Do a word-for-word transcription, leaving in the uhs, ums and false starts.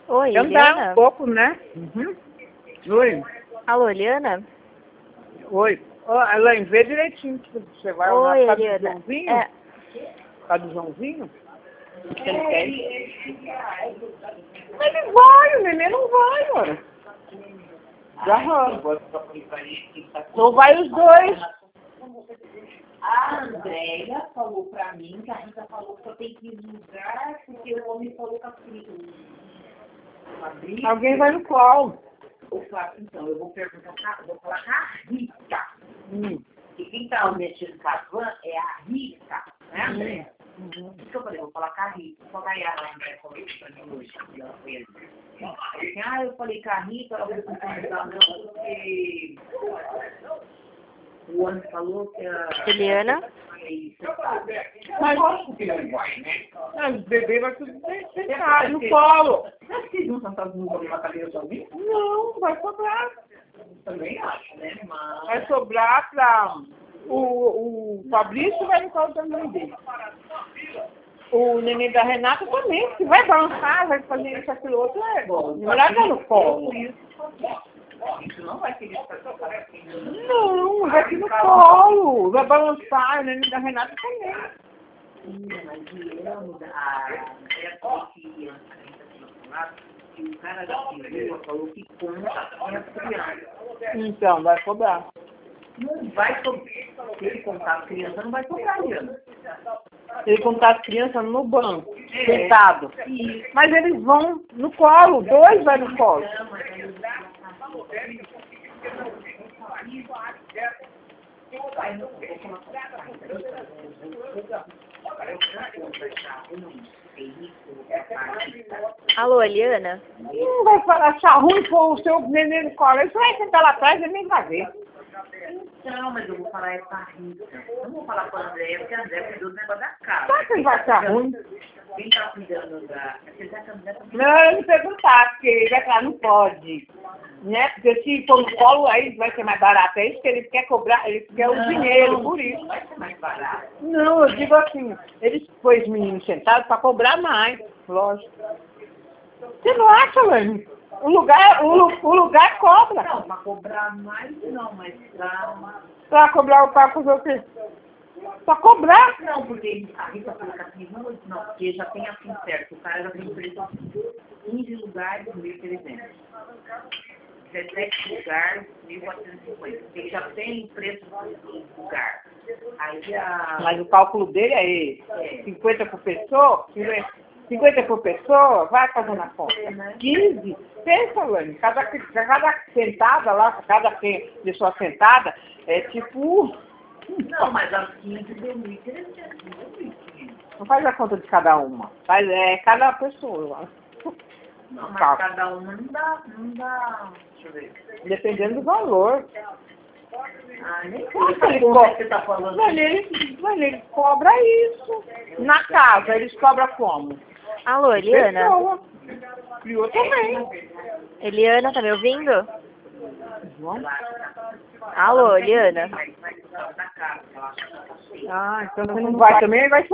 Oi, Andar Eliana? um pouco, né? Uhum. Oi. Alô, Eliana? Oi. Ó, Elaine, vê direitinho que você vai lá Oi, por causa do Eliana. Joãozinho? É, Por causa do Joãozinho? Que ele quer. Mas ele vai, o neném não vai, ora. Já Não vai os dois. A Andréia falou pra mim que a Rita falou que eu tenho que ir no lugar porque o homem falou que a Fabrício. Alguém vai no colo. Eu falo, então, eu vou perguntar, pra- eu vou falar com a Rita. Hum. E quem tá mexendo com a van é a Rita, né, Andréia? Uhum. Isso que eu falei, vou falar com a Rita. Só que aí a Andréia falou isso pra mim hoje, que ela foi ali. Assim, ah, eu falei com a Rita, ela vai concordar não, porque o homem falou que a... Eliana? Mas lógico que não vai, né? Mas o bebê vai tudo sentado no colo. Mas vocês não estão fazendo um problema com a cadeira sozinho? Não, vai sobrar. Também acho, né? Mas... Vai sobrar para o, o Fabrício vai no colo da mãe dele. O neném da Renata também, que vai balançar, vai fazer isso, aquilo, outro, é bom. Não vai dar no colo. Isso não vai ser isso para tocar assim. Não, vai aqui no colo. Vai balançar, o neném da Renata também. Sim, mas eu mudar. A Andréia falou que que o cara da Silvia falou que conta com as crianças. Então, vai cobrar. Não vai sobrar. Se ele contar as crianças, não vai sobrar, Liana. Ele contar as crianças no banco, É. sentado. Mas eles vão no colo, dois vai no colo. Alô, Eliana? Não vai falar, achar ruim pôr o seu neném no colo. Ele só vai sentar lá atrás e nem vai ver. Não, mas eu vou falar é pra Rita. Eu não vou falar pra André, porque a André cuidou do negócio da casa. Sabe que ele vai achar ruim? Quem tá cuidando da... Apesar que a André também... Não, eu não perguntar, porque ele vai falar, não pode. Né? Porque se for no colo, aí vai ser mais barato. É isso que ele quer cobrar, ele quer o dinheiro, por isso. Vai ser mais barato. Não, eu digo assim, eles pôs os meninos sentados para cobrar mais, lógico. Você não acha, Lani? O lugar, o, lu- o lugar cobra. Não, pra cobrar mais não, mas pra... Pra cobrar o papo fazer o quê? Pra cobrar. Não, porque a Rita falou que assim, não, não, porque já tem assim certo, o cara já tem preço quinze lugares, mil e trezentos. dezessete lugares, mil quatrocentos e cinquenta. Ele já tem preço do lugar. Aí a... Mas o cálculo dele é esse. É. cinquenta por pessoa, cinquenta por pessoa, vai fazendo a conta. quinze, pensa, Lani, cada, cada sentada lá, cada pessoa sentada, é tipo... Não, mas as quinze deu mil e trezentos, não deu mil e quinhentos. Não faz a conta de cada uma, faz é cada pessoa. Não, mas Tá. cada uma não dá, não dá... Deixa eu ver. Dependendo do valor. Ah, nem sei Nossa, ele quanto co- você tá falando. Mano, ele, mano, ele cobra isso. Na casa, eles cobram como? Alô, Eliana? Pessoa. Criou também. Eliana, tá me ouvindo? João? Alô, Eliana? Mas vai da casa, ela acha que tá cheia. Ah, então você não vai também, vai